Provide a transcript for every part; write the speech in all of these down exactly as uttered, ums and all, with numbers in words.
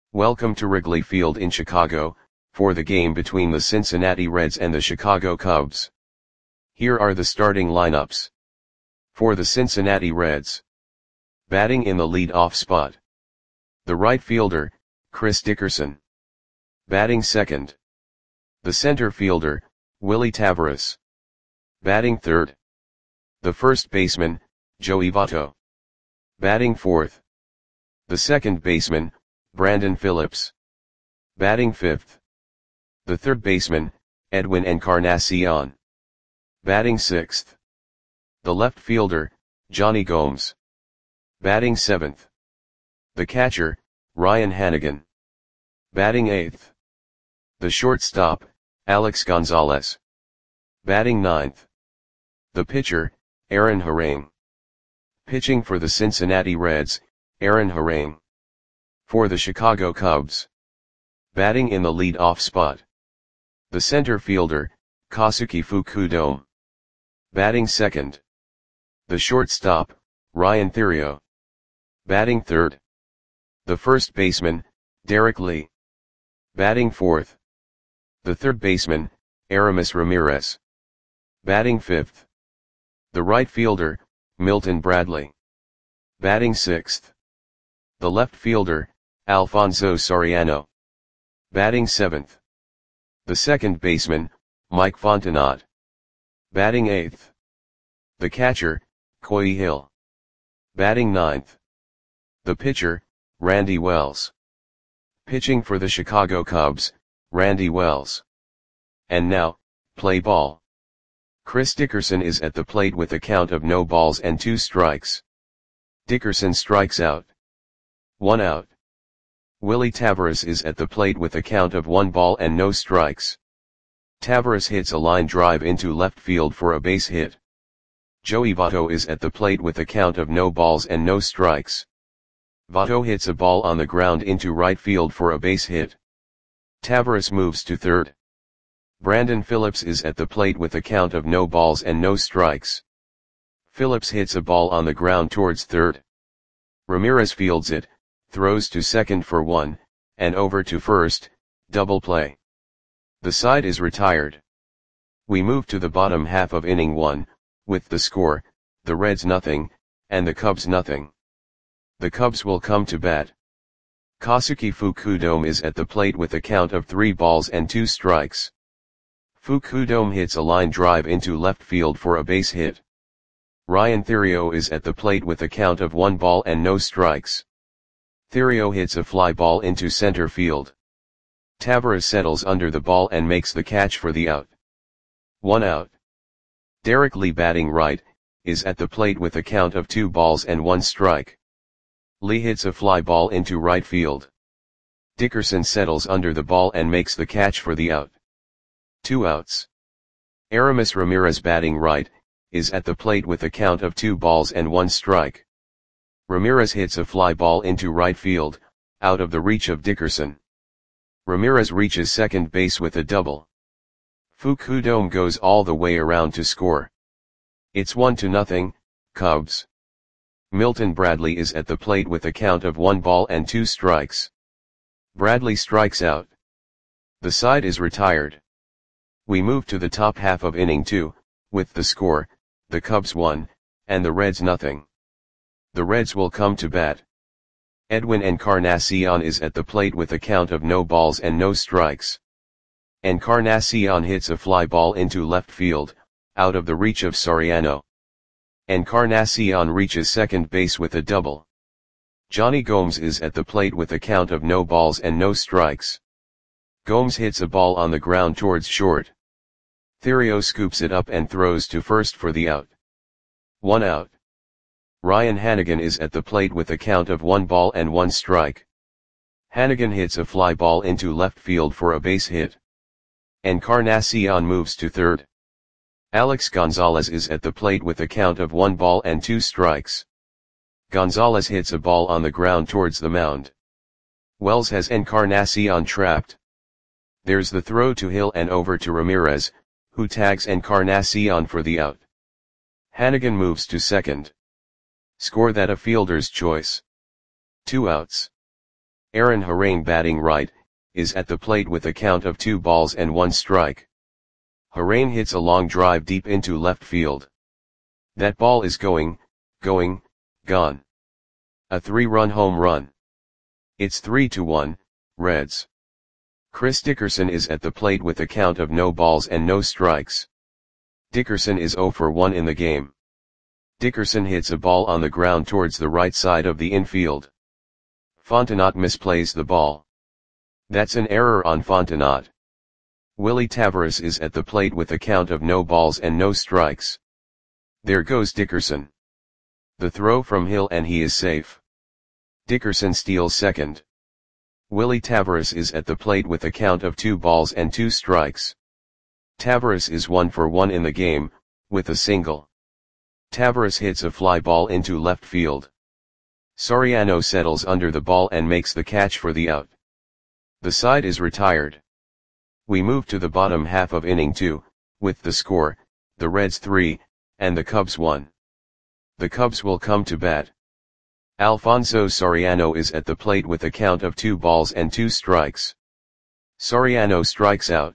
Welcome to Wrigley Field in Chicago, for the game between the Cincinnati Reds and the Chicago Cubs. Here are the starting lineups. For the Cincinnati Reds. Batting in the lead-off spot. The right fielder, Chris Dickerson. Batting second. The center fielder, Willie Taveras. Batting third. The first baseman, Joey Votto. Batting fourth. The second baseman, Brandon Phillips. Batting fifth. The third baseman, Edwin Encarnacion. Batting sixth. The left fielder, Jonny Gomes. Batting seventh. The catcher, Ryan Hanigan. Batting eighth. The shortstop, Alex Gonzalez. Batting ninth. The pitcher, Aaron Harang. Pitching for the Cincinnati Reds, Aaron Harang. For the Chicago Cubs. Batting in the lead-off spot. The center fielder, Kosuke Fukudome. Batting second. The shortstop, Ryan Theriot. Batting third. The first baseman, Derek Lee. Batting fourth. The third baseman, Aramis Ramirez. Batting fifth. The right fielder, Milton Bradley. Batting sixth. The left fielder, Alfonso Soriano. Batting seventh. The second baseman, Mike Fontenot. Batting eighth. The catcher, Coy Hill. Batting ninth. The pitcher, Randy Wells. Pitching for the Chicago Cubs, Randy Wells. And now, play ball. Chris Dickerson is at the plate with a count of no balls and two strikes. Dickerson strikes out. One out. Willie Taveras is at the plate with a count of one ball and no strikes. Taveras hits a line drive into left field for a base hit. Joey Votto is at the plate with a count of no balls and no strikes. Votto hits a ball on the ground into right field for a base hit. Taveras moves to third. Brandon Phillips is at the plate with a count of no balls and no strikes. Phillips hits a ball on the ground towards third. Ramirez fields it, throws to second for one, and over to first, double play. The side is retired. We move to the bottom half of inning one, with the score, the Reds nothing, and the Cubs nothing. The Cubs will come to bat. Kosuke Fukudome is at the plate with a count of three balls and two strikes. Fukudome hits a line drive into left field for a base hit. Ryan Theriot is at the plate with a count of one ball and no strikes. Theriot hits a fly ball into center field. Taveras settles under the ball and makes the catch for the out. One out. Derek Lee, batting right, is at the plate with a count of two balls and one strike. Lee hits a fly ball into right field. Dickerson settles under the ball and makes the catch for the out. Two outs. Aramis Ramirez, batting right, is at the plate with a count of two balls and one strike. Ramirez hits a fly ball into right field, out of the reach of Dickerson. Ramirez reaches second base with a double. Fukudome goes all the way around to score. It's one to nothing, Cubs. Milton Bradley is at the plate with a count of one ball and two strikes. Bradley strikes out. The side is retired. We move to the top half of inning two, with the score, the Cubs one, and the Reds nothing. The Reds will come to bat. Edwin Encarnacion is at the plate with a count of no balls and no strikes. Encarnacion hits a fly ball into left field, out of the reach of Soriano. Encarnacion reaches second base with a double. Jonny Gomes is at the plate with a count of no balls and no strikes. Gomes hits a ball on the ground towards short. Theriot scoops it up and throws to first for the out. One out. Ryan Hanigan is at the plate with a count of one ball and one strike. Hanigan hits a fly ball into left field for a base hit. Encarnacion moves to third. Alex Gonzalez is at the plate with a count of one ball and two strikes. Gonzalez hits a ball on the ground towards the mound. Wells has Encarnacion trapped. There's the throw to Hill and over to Ramirez, who tags Encarnacion for the out. Hanigan moves to second. Score that a fielder's choice. Two outs. Aaron Harang batting right, is at the plate with a count of two balls and one strike. Harang hits a long drive deep into left field. That ball is going, going, gone. A three-run home run. It's three to one, Reds. Chris Dickerson is at the plate with a count of no balls and no strikes. Dickerson is zero for one in the game. Dickerson hits a ball on the ground towards the right side of the infield. Fontenot misplays the ball. That's an error on Fontenot. Willie Taveras is at the plate with a count of no balls and no strikes. There goes Dickerson. The throw from Hill and he is safe. Dickerson steals second. Willie Taveras is at the plate with a count of two balls and two strikes. Taveras is one for one in the game, with a single. Taveras hits a fly ball into left field. Soriano settles under the ball and makes the catch for the out. The side is retired. We move to the bottom half of inning two, with the score, the Reds three, and the Cubs one. The Cubs will come to bat. Alfonso Soriano is at the plate with a count of two balls and two strikes. Soriano strikes out.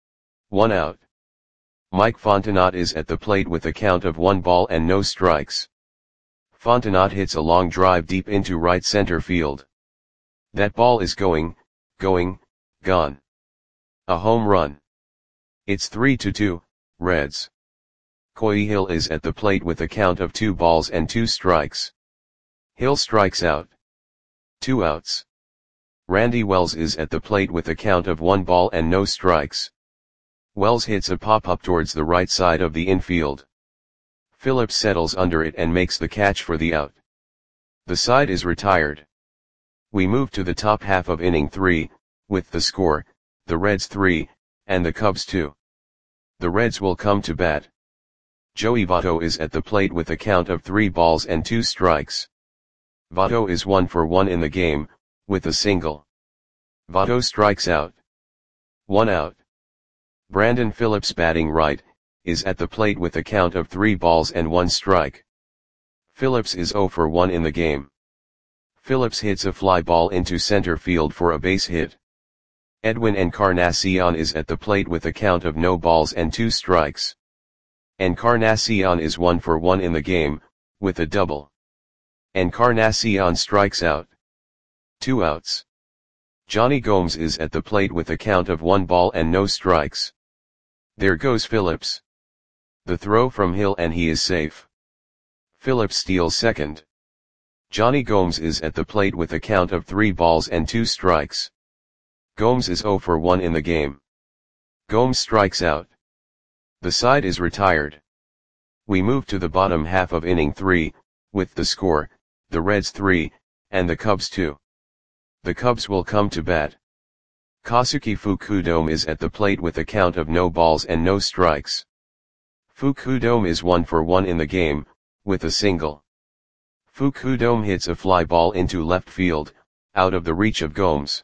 One out. Mike Fontenot is at the plate with a count of one ball and no strikes. Fontenot hits a long drive deep into right center field. That ball is going, going, gone. A home run. It's three to two, Reds. Coy Hill is at the plate with a count of two balls and two strikes. Hill strikes out. Two outs. Randy Wells is at the plate with a count of one ball and no strikes. Wells hits a pop-up towards the right side of the infield. Phillips settles under it and makes the catch for the out. The side is retired. We move to the top half of inning three, with the score, the Reds three, and the Cubs two. The Reds will come to bat. Joey Votto is at the plate with a count of three balls and two strikes. Votto is one for one in the game, with a single. Votto strikes out. One out. Brandon Phillips batting right, is at the plate with a count of three balls and one strike. Phillips is zero for one in the game. Phillips hits a fly ball into center field for a base hit. Edwin Encarnacion is at the plate with a count of no balls and two strikes. Encarnacion is one for one in the game, with a double. Encarnacion strikes out. Two outs. Johnny Gomes is at the plate with a count of one ball and no strikes. There goes Phillips. The throw from Hill and he is safe. Phillips steals second. Johnny Gomes is at the plate with a count of three balls and two strikes. Gomes is zero for one in the game. Gomes strikes out. The side is retired. We move to the bottom half of inning three, with the score, the Reds three, and the Cubs two. The Cubs will come to bat. Kosuke Fukudome is at the plate with a count of no balls and no strikes. Fukudome is one for one in the game, with a single. Fukudome hits a fly ball into left field, out of the reach of Gomes.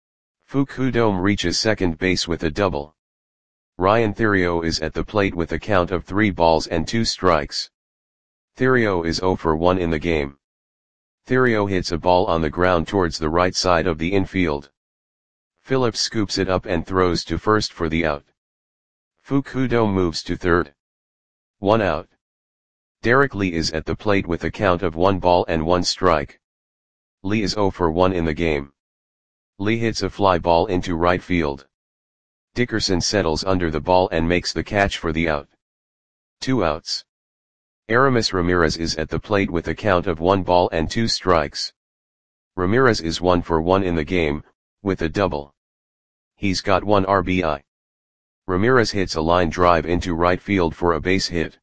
Fukudome reaches second base with a double. Ryan Theriot is at the plate with a count of three balls and two strikes. Theriot is zero for one in the game. Theriot hits a ball on the ground towards the right side of the infield. Phillips scoops it up and throws to first for the out. Fukudome moves to third. One out. Derek Lee is at the plate with a count of one ball and one strike. Lee is zero for one in the game. Lee hits a fly ball into right field. Dickerson settles under the ball and makes the catch for the out. Two outs. Aramis Ramirez is at the plate with a count of one ball and two strikes. Ramirez is one for one in the game, with a double. He's got one R B I. Ramirez hits a line drive into right field for a base hit.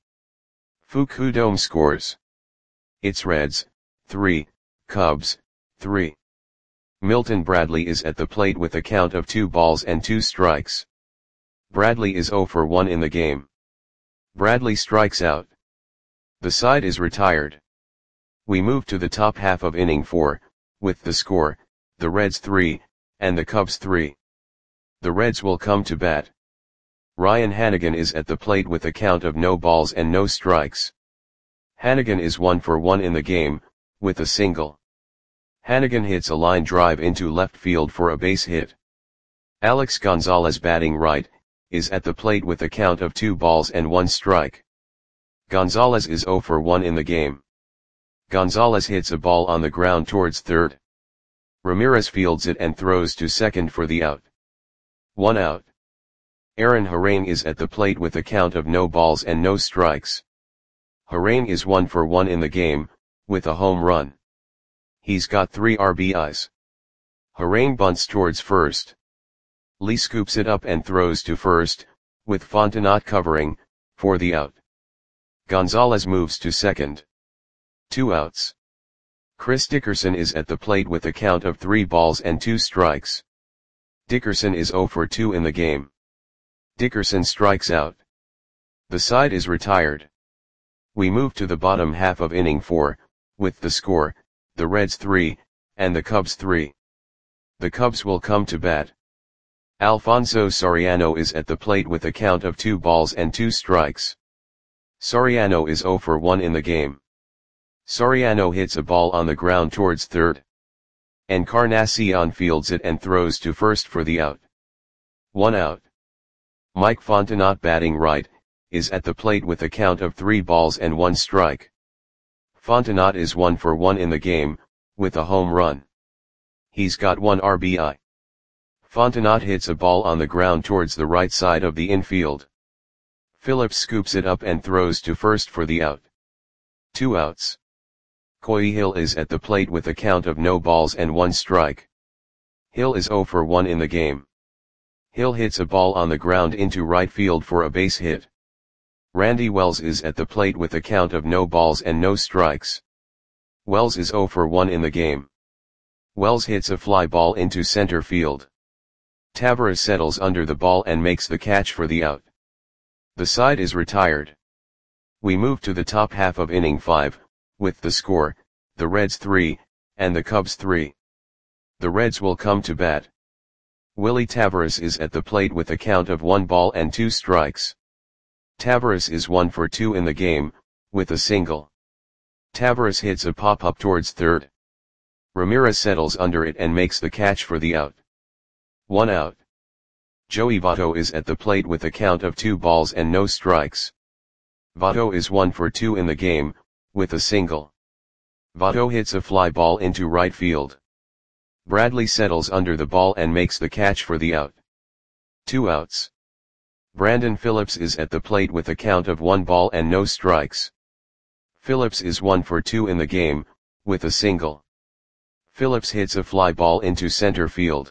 Fukudome scores. It's Reds, three, Cubs, three. Milton Bradley is at the plate with a count of two balls and two strikes. Bradley is zero for one in the game. Bradley strikes out. The side is retired. We move to the top half of inning four, with the score, the Reds three, and the Cubs three. The Reds will come to bat. Ryan Hanigan is at the plate with a count of no balls and no strikes. Hanigan is one for one in the game, with a single. Hannigan hits a line drive into left field for a base hit. Alex Gonzalez, batting right, is at the plate with a count of two balls and one strike. Gonzalez is oh for one in the game. Gonzalez hits a ball on the ground towards third. Ramirez fields it and throws to second for the out. One out. Aaron Harang is at the plate with a count of no balls and no strikes. Harang is one for one in the game, with a home run. He's got three R B Is. Harang bunts towards first. Lee scoops it up and throws to first, with Fontenot covering, for the out. Gonzalez moves to second. Two outs. Chris Dickerson is at the plate with a count of three balls and two strikes. Dickerson is oh for two in the game. Dickerson strikes out. The side is retired. We move to the bottom half of inning four, with the score, the Reds three, and the Cubs three. The Cubs will come to bat. Alfonso Soriano is at the plate with a count of two balls and two strikes. Soriano is oh for one in the game. Soriano hits a ball on the ground towards third. Encarnacion fields it and throws to first for the out. One out. Mike Fontenot, batting right, is at the plate with a count of three balls and one strike. Fontenot is one for one in the game, with a home run. He's got one R B I. Fontenot hits a ball on the ground towards the right side of the infield. Phillips scoops it up and throws to first for the out. Two outs. Coy Hill is at the plate with a count of no balls and one strike. Hill is oh for one in the game. Hill hits a ball on the ground into right field for a base hit. Randy Wells is at the plate with a count of no balls and no strikes. Wells is oh for one in the game. Wells hits a fly ball into center field. Taveras settles under the ball and makes the catch for the out. The side is retired. We move to the top half of inning five, with the score, the Reds three, and the Cubs three. The Reds will come to bat. Willie Taveras is at the plate with a count of one ball and two strikes. Taveras is one for two in the game, with a single. Taveras hits a pop-up towards third. Ramirez settles under it and makes the catch for the out. One out. Joey Votto is at the plate with a count of two balls and no strikes. Votto is one for two in the game, with a single. Votto hits a fly ball into right field. Bradley settles under the ball and makes the catch for the out. Two outs. Brandon Phillips is at the plate with a count of one ball and no strikes. Phillips is one for two in the game, with a single. Phillips hits a fly ball into center field.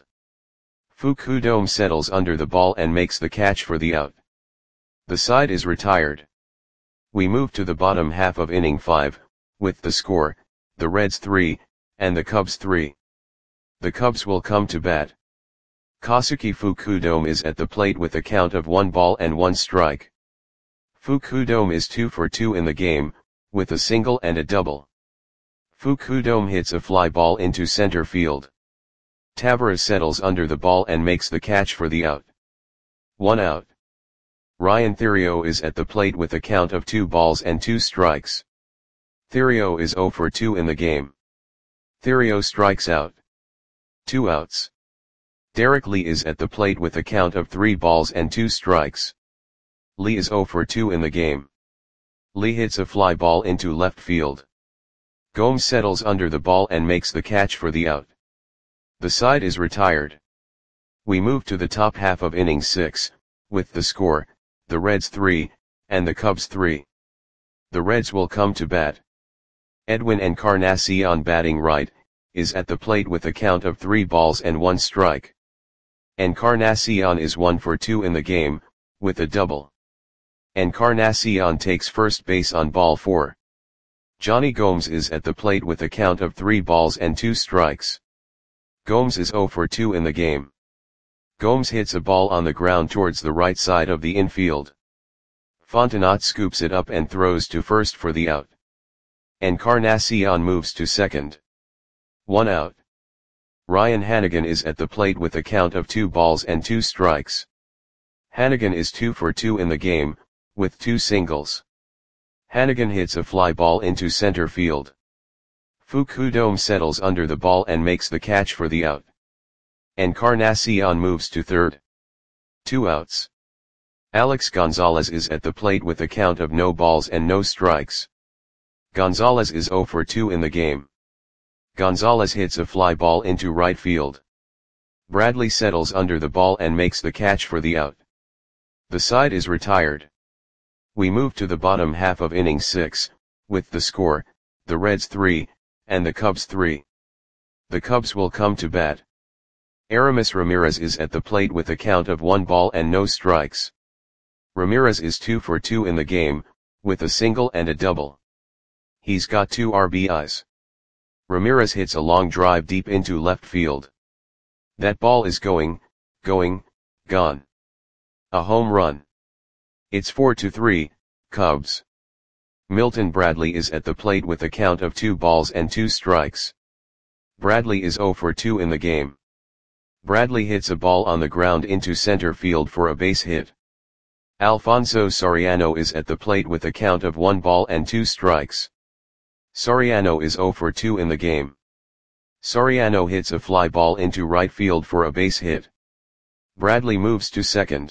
Fukudome settles under the ball and makes the catch for the out. The side is retired. We move to the bottom half of inning five, with the score, the Reds three, and the Cubs three. The Cubs will come to bat. Kosuke Fukudome is at the plate with a count of one ball and one strike. Fukudome is two for two in the game, with a single and a double. Fukudome hits a fly ball into center field. Taveras settles under the ball and makes the catch for the out. One out. Ryan Theriot is at the plate with a count of two balls and two strikes. Theriot is oh for two in the game. Theriot strikes out. Two outs. Derek Lee is at the plate with a count of three balls and two strikes. Lee is oh for two in the game. Lee hits a fly ball into left field. Gomes settles under the ball and makes the catch for the out. The side is retired. We move to the top half of inning six, with the score, the Reds three, and the Cubs three. The Reds will come to bat. Edwin Encarnacion, batting right, is at the plate with a count of three balls and one strike. Encarnacion is one for two in the game, with a double. Encarnacion takes first base on ball four. Johnny Gomes is at the plate with a count of three balls and two strikes. Gomes is oh for two in the game. Gomes hits a ball on the ground towards the right side of the infield. Fontenot scoops it up and throws to first for the out. Encarnacion moves to second. One out. Ryan Hannigan is at the plate with a count of two balls and two strikes. Hannigan is two for two in the game, with two singles. Hannigan hits a fly ball into center field. Fukudome settles under the ball and makes the catch for the out. Encarnacion moves to third. Two outs. Alex Gonzalez is at the plate with a count of no balls and no strikes. Gonzalez is zero for two in the game. Gonzalez hits a fly ball into right field. Bradley settles under the ball and makes the catch for the out. The side is retired. We move to the bottom half of inning six, with the score, the Reds three, and the Cubs three. The Cubs will come to bat. Aramis Ramirez is at the plate with a count of one ball and no strikes. Ramirez is two for two in the game, with a single and a double. He's got two R B Is. Ramirez hits a long drive deep into left field. That ball is going, going, gone. A home run. It's four to three, Cubs. Milton Bradley is at the plate with a count of two balls and two strikes. Bradley is zero for two in the game. Bradley hits a ball on the ground into center field for a base hit. Alfonso Soriano is at the plate with a count of one ball and two strikes. Soriano is zero for two in the game. Soriano hits a fly ball into right field for a base hit. Bradley moves to second.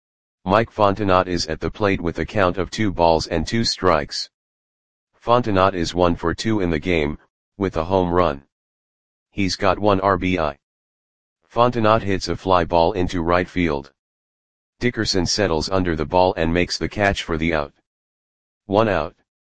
Mike Fontenot is at the plate with a count of two balls and two strikes. Fontenot is one for two in the game, with a home run. He's got one R B I. Fontenot hits a fly ball into right field. Dickerson settles under the ball and makes the catch for the out. One out.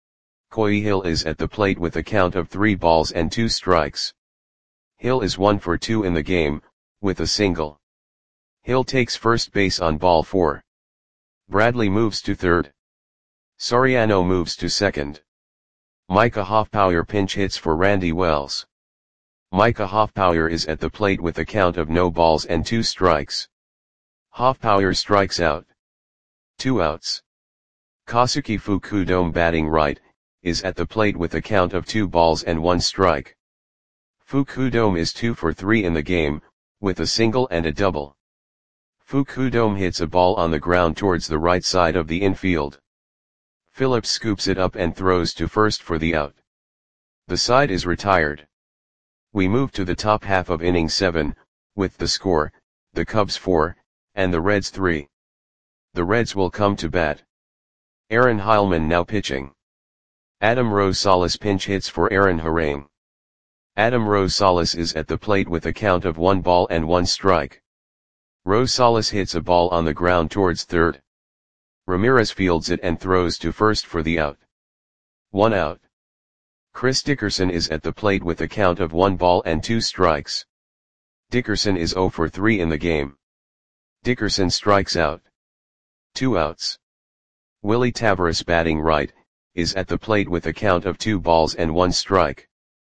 Coy Hill is at the plate with a count of three balls and two strikes. Hill is one for two in the game, with a single. Hill takes first base on ball four. Bradley moves to third. Soriano moves to second. Micah Hoffpauir pinch hits for Randy Wells. Micah Hoffpauir is at the plate with a count of no balls and two strikes. Hoffpauir strikes out. Two outs. Kazuki Fukudome batting right, is at the plate with a count of two balls and one strike. Fukudome is two for three in the game, with a single and a double. Fukudome hits a ball on the ground towards the right side of the infield. Phillips scoops it up and throws to first for the out. The side is retired. We move to the top half of inning seven, with the score, the Cubs four, and the Reds three. The Reds will come to bat. Aaron Heilman now pitching. Adam Rosales pinch hits for Aaron Harang. Adam Rosales is at the plate with a count of one ball and one strike. Rosales hits a ball on the ground towards third. Ramirez fields it and throws to first for the out. One out. Chris Dickerson is at the plate with a count of one ball and two strikes. Dickerson is zero for three in the game. Dickerson strikes out. Two outs. Willie Taveras batting right, is at the plate with a count of two balls and one strike.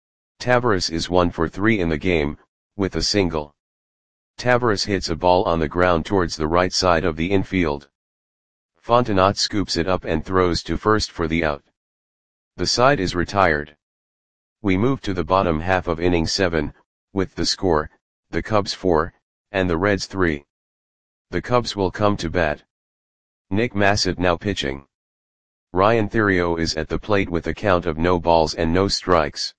Taveras is one for three in the game, with a single. Taveras hits a ball on the ground towards the right side of the infield. Fontenot scoops it up and throws to first for the out. The side is retired. We move to the bottom half of inning seven, with the score, the Cubs four, and the Reds three. The Cubs will come to bat. Nick Massett now pitching. Ryan Theriot is at the plate with a count of no balls and no strikes.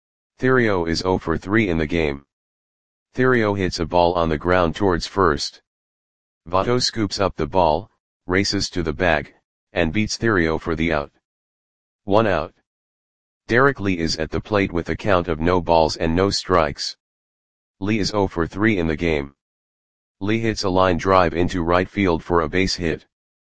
Theriot is zero for three in the game. Theriot hits a ball on the ground towards first. Votto scoops up the ball, races to the bag, and beats Theriot for the out. One out. Derek Lee is at the plate with a count of no balls and no strikes. Lee is zero for three in the game. Lee hits a line drive into right field for a base hit.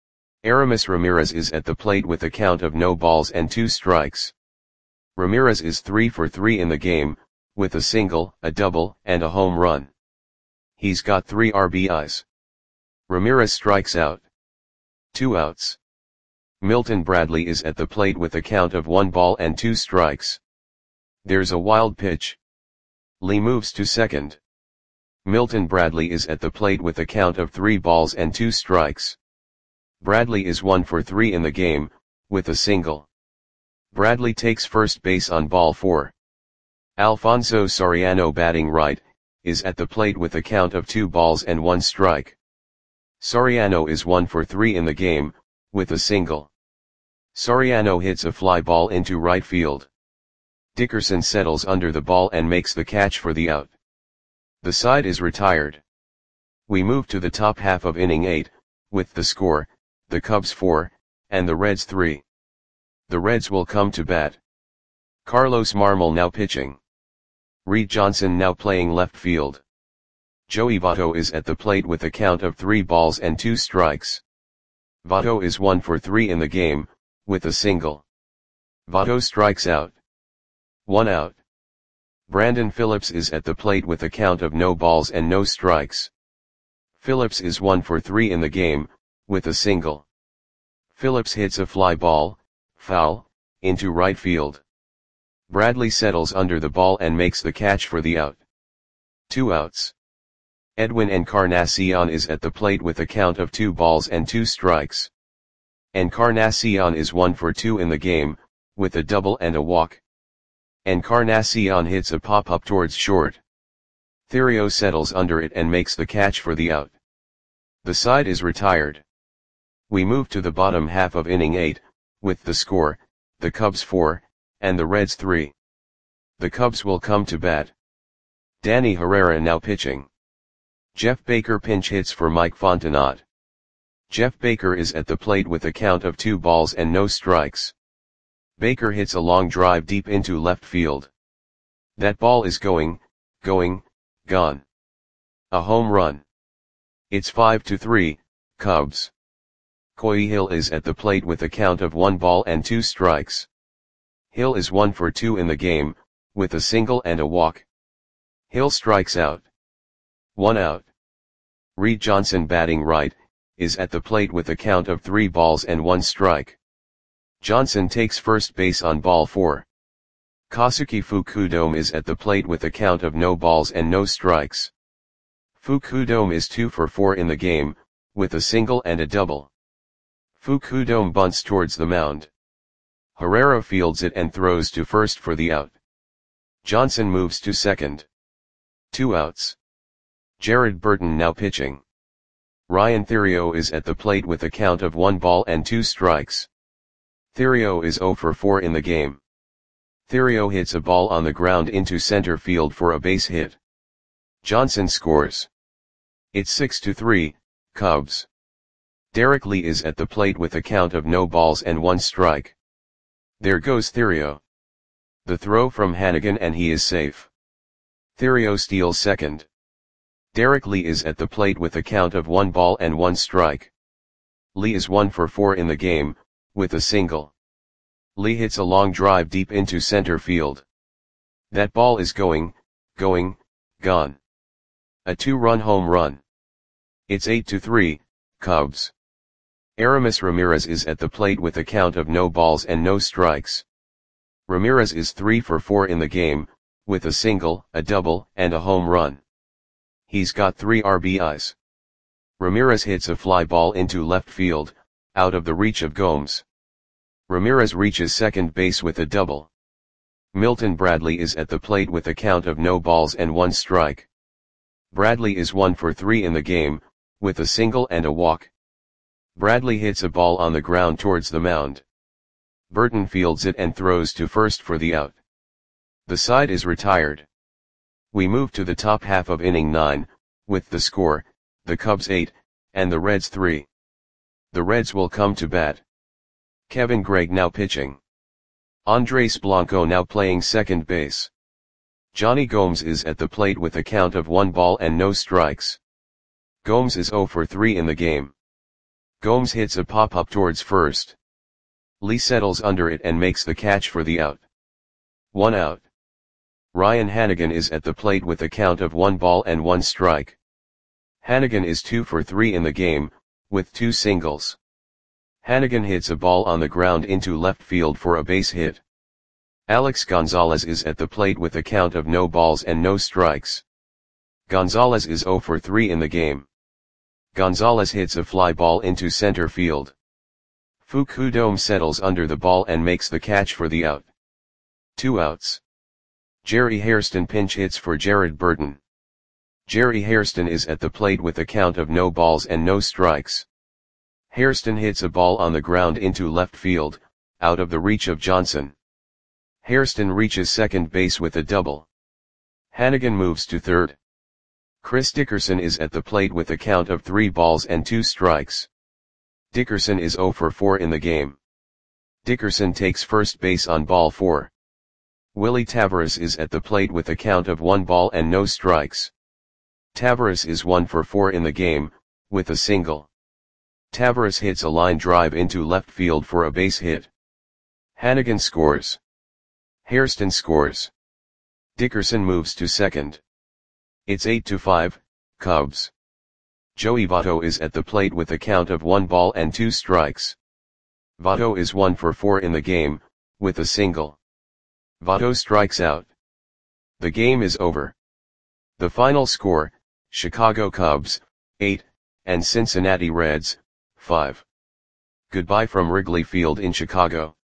Aramis Ramirez is at the plate with a count of no balls and two strikes. Ramirez is three for three in the game, with a single, a double, and a home run. He's got three R B Is. Ramirez strikes out. Two outs. Milton Bradley is at the plate with a count of one ball and two strikes. There's a wild pitch. Lee moves to second. Milton Bradley is at the plate with a count of three balls and two strikes. Bradley is one for three in the game, with a single. Bradley takes first base on ball four. Alfonso Soriano batting right, is at the plate with a count of two balls and one strike. Soriano is one for three in the game, with a single. Soriano hits a fly ball into right field. Dickerson settles under the ball and makes the catch for the out. The side is retired. We move to the top half of inning eight, with the score, the Cubs four, and the Reds three. The Reds will come to bat. Carlos Marmol now pitching. Reed Johnson now playing left field. Joey Votto is at the plate with a count of three balls and two strikes. Votto is one for three in the game, with a single. Votto strikes out. One out. Brandon Phillips is at the plate with a count of no balls and no strikes. Phillips is one for three in the game, with a single. Phillips hits a fly ball, foul, into right field. Bradley settles under the ball and makes the catch for the out. Two outs. Edwin Encarnacion is at the plate with a count of two balls and two strikes. Encarnacion is one for two in the game, with a double and a walk. Encarnacion hits a pop-up towards short. Theriot settles under it and makes the catch for the out. The side is retired. We move to the bottom half of inning eight, with the score, the Cubs four, and the Reds three. The Cubs will come to bat. Danny Herrera now pitching. Jeff Baker pinch hits for Mike Fontenot. Jeff Baker is at the plate with a count of two balls and no strikes. Baker hits a long drive deep into left field. That ball is going, going, gone. A home run. It's five to three, Cubs. Coy Hill is at the plate with a count of one ball and two strikes. Hill is one for two in the game, with a single and a walk. Hill strikes out. One out. Reed Johnson batting right, is at the plate with a count of three balls and one strike. Johnson takes first base on ball four. Kosuke Fukudome is at the plate with a count of no balls and no strikes. Fukudome is two for four in the game, with a single and a double. Fukudome bunts towards the mound. Herrera fields it and throws to first for the out. Johnson moves to second. Two outs. Jared Burton now pitching. Ryan Theriot is at the plate with a count of one ball and two strikes. Theriot is zero for four in the game. Theriot hits a ball on the ground into center field for a base hit. Johnson scores. It's six to three, Cubs. Derek Lee is at the plate with a count of no balls and one strike. There goes Theriot. The throw from Hannigan and he is safe. Theriot steals second. Derek Lee is at the plate with a count of one ball and one strike. Lee is one for four in the game, with a single. Lee hits a long drive deep into center field. That ball is going, going, gone. A two-run home run. It's eight to three, Cubs. Aramis Ramirez is at the plate with a count of no balls and no strikes. Ramirez is three for four in the game, with a single, a double, and a home run. He's got three R B Is. Ramirez hits a fly ball into left field, out of the reach of Gomes. Ramirez reaches second base with a double. Milton Bradley is at the plate with a count of no balls and one strike. Bradley is one for three in the game, with a single and a walk. Bradley hits a ball on the ground towards the mound. Burton fields it and throws to first for the out. The side is retired. We move to the top half of inning nine, with the score, the Cubs eight, and the Reds three. The Reds will come to bat. Kevin Gregg now pitching. Andres Blanco now playing second base. Johnny Gomes is at the plate with a count of one ball and no strikes. Gomes is zero for three in the game. Gomes hits a pop-up towards first. Lee settles under it and makes the catch for the out. One out. Ryan Hannigan is at the plate with a count of one ball and one strike. Hannigan is two for three in the game, with two singles. Hannigan hits a ball on the ground into left field for a base hit. Alex Gonzalez is at the plate with a count of no balls and no strikes. Gonzalez is zero for three in the game. Gonzalez hits a fly ball into center field. Fukudome settles under the ball and makes the catch for the out. Two outs. Jerry Hairston pinch hits for Jared Burton. Jerry Hairston is at the plate with a count of no balls and no strikes. Hairston hits a ball on the ground into left field, out of the reach of Johnson. Hairston reaches second base with a double. Hannigan moves to third. Chris Dickerson is at the plate with a count of three balls and two strikes. Dickerson is zero for four in the game. Dickerson takes first base on ball four. Willie Taveras is at the plate with a count of one ball and no strikes. Taveras is one for four in the game, with a single. Taveras hits a line drive into left field for a base hit. Hannigan scores. Hairston scores. Dickerson moves to second. It's eight to five, Cubs. Joey Votto is at the plate with a count of one ball and two strikes. Votto is one for four in the game, with a single. Votto strikes out. The game is over. The final score, Chicago Cubs, eight, and Cincinnati Reds, five. Goodbye from Wrigley Field in Chicago.